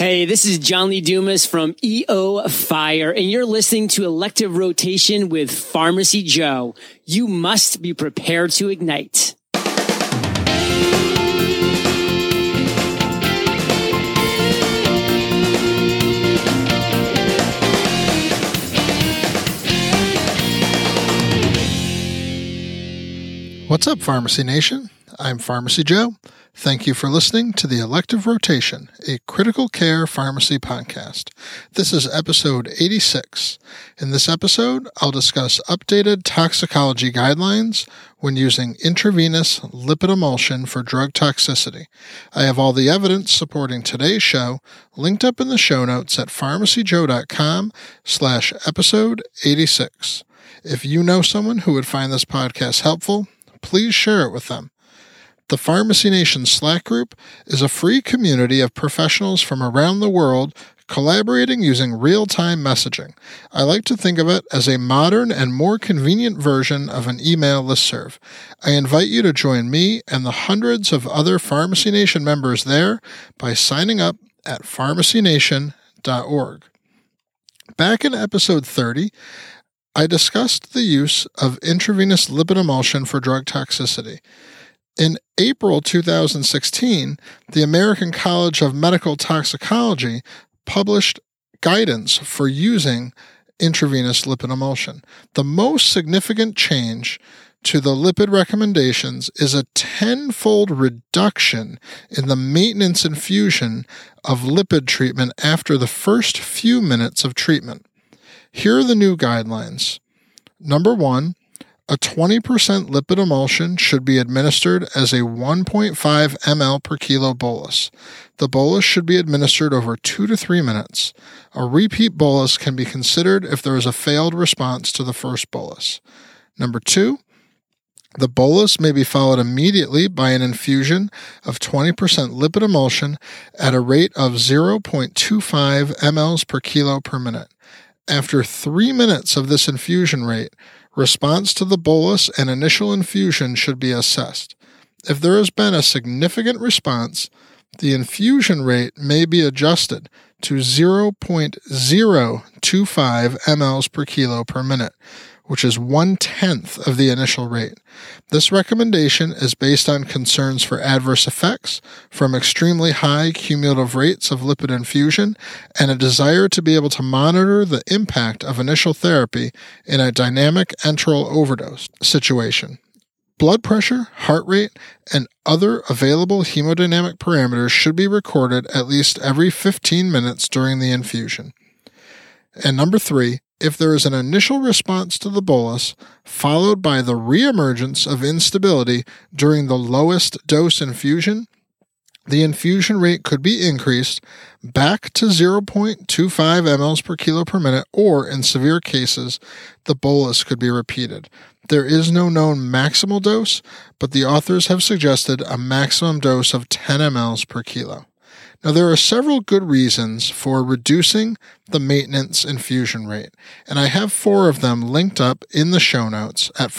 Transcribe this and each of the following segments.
Hey, this is John Lee Dumas from EO Fire, and you're listening to Elective Rotation with Pharmacy Joe. You must be prepared to ignite. What's up, Pharmacy Nation? I'm Pharmacy Joe. Thank you for listening to the Elective Rotation, a critical care pharmacy podcast. This is episode 86. In this episode, I'll discuss updated toxicology guidelines when using intravenous lipid emulsion for drug toxicity. I have all the evidence supporting today's show linked up in the show notes at pharmacyjoe.com/episode 86. If you know someone who would find this podcast helpful, please share it with them. The Pharmacy Nation Slack group is a free community of professionals from around the world collaborating using real-time messaging. I like to think of it as a modern and more convenient version of an email listserv. I invite you to join me and the hundreds of other Pharmacy Nation members there by signing up at pharmacynation.org. Back in episode 30, I discussed the use of intravenous lipid emulsion for drug toxicity. In April 2016, the American College of Medical Toxicology published guidance for using intravenous lipid emulsion. The most significant change to the lipid recommendations is a 10-fold reduction in the maintenance infusion of lipid treatment after the first few minutes of treatment. Here are the new guidelines. Number 1, a 20% lipid emulsion should be administered as a 1.5 ml per kilo bolus. The bolus should be administered over 2 to 3 minutes. A repeat bolus can be considered if there is a failed response to the first bolus. Number 2, the bolus may be followed immediately by an infusion of 20% lipid emulsion at a rate of 0.25 mLs per kilo per minute. After 3 minutes of this infusion rate, response to the bolus and initial infusion should be assessed. If there has been a significant response, the infusion rate may be adjusted to 0.025 mLs per kilo per minute, which is 1/10 of the initial rate. This recommendation is based on concerns for adverse effects from extremely high cumulative rates of lipid infusion and a desire to be able to monitor the impact of initial therapy in a dynamic enteral overdose situation. Blood pressure, heart rate, and other available hemodynamic parameters should be recorded at least every 15 minutes during the infusion. And number 3, if there is an initial response to the bolus, followed by the reemergence of instability during the lowest dose infusion, the infusion rate could be increased back to 0.25 mLs per kilo per minute, or in severe cases, the bolus could be repeated. There is no known maximal dose, but the authors have suggested a maximum dose of 10 mLs per kilo. Now, there are several good reasons for reducing the maintenance infusion rate, and I have 4 of them linked up in the show notes at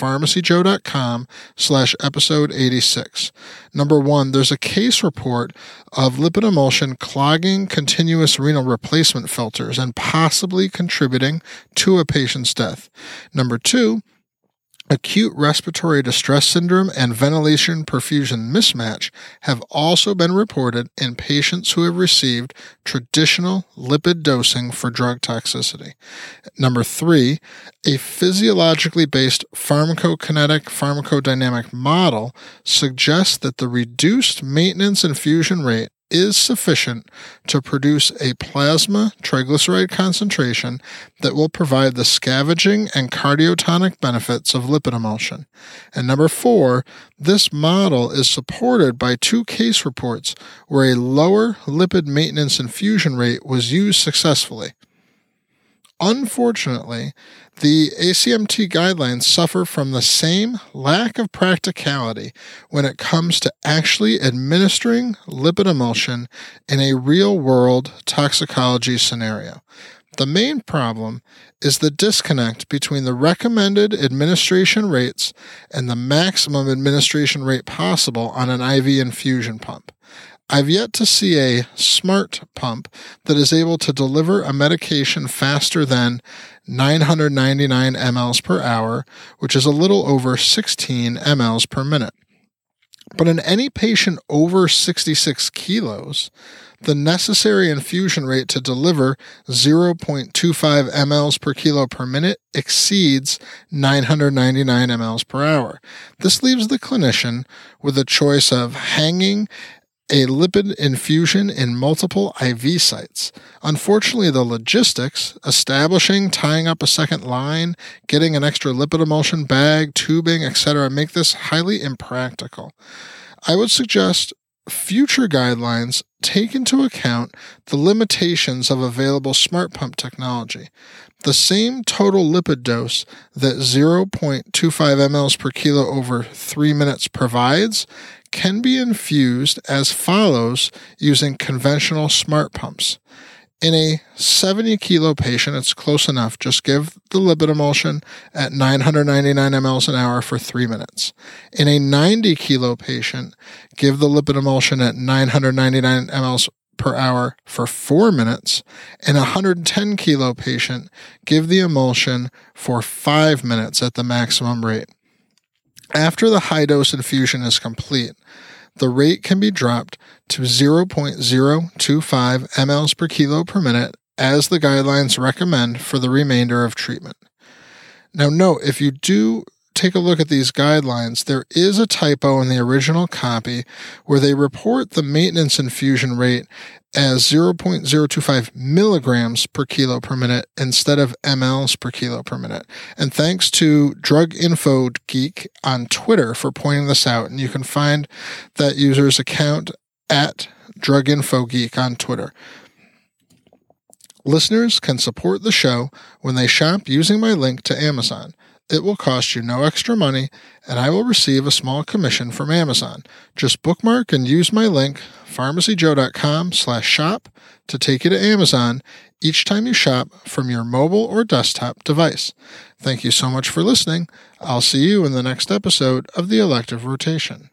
pharmacyjoe.com/episode 86. Number 1, there's a case report of lipid emulsion clogging continuous renal replacement filters and possibly contributing to a patient's death. Number 2, acute respiratory distress syndrome and ventilation perfusion mismatch have also been reported in patients who have received traditional lipid dosing for drug toxicity. Number 3, a physiologically based pharmacokinetic pharmacodynamic model suggests that the reduced maintenance infusion rate is sufficient to produce a plasma triglyceride concentration that will provide the scavenging and cardiotonic benefits of lipid emulsion. And number 4, this model is supported by 2 case reports where a lower lipid maintenance infusion rate was used successfully. Unfortunately, the ACMT guidelines suffer from the same lack of practicality when it comes to actually administering lipid emulsion in a real-world toxicology scenario. The main problem is the disconnect between the recommended administration rates and the maximum administration rate possible on an IV infusion pump. I've yet to see a smart pump that is able to deliver a medication faster than 999 mLs per hour, which is a little over 16 mLs per minute. But in any patient over 66 kilos, the necessary infusion rate to deliver 0.25 mLs per kilo per minute exceeds 999 mLs per hour. This leaves the clinician with a choice of hanging a lipid infusion in multiple IV sites. Unfortunately, the logistics, establishing, tying up a second line, getting an extra lipid emulsion bag, tubing, etc., make this highly impractical. I would suggest future guidelines take into account the limitations of available smart pump technology. The same total lipid dose that 0.25 mLs per kilo over 3 minutes provides can be infused as follows using conventional smart pumps. In a 70 kilo patient, it's close enough. Just give the lipid emulsion at 999 mLs an hour for 3 minutes. In a 90 kilo patient, give the lipid emulsion at 999 mLs per hour for 4 minutes. In a 110 kilo patient, give the emulsion for 5 minutes at the maximum rate. After the high dose infusion is complete, the rate can be dropped to 0.025 mLs per kilo per minute as the guidelines recommend for the remainder of treatment. Now note, if you do take a look at these guidelines, there is a typo in the original copy where they report the maintenance infusion rate as 0.025 milligrams per kilo per minute instead of mLs per kilo per minute. And thanks to Drug Info Geek on Twitter for pointing this out. And you can find that user's account at Drug Info Geek on Twitter. Listeners can support the show when they shop using my link to Amazon. It will cost you no extra money, and I will receive a small commission from Amazon. Just bookmark and use my link, pharmacyjoe.com/shop, to take you to Amazon each time you shop from your mobile or desktop device. Thank you so much for listening. I'll see you in the next episode of the Elective Rotation.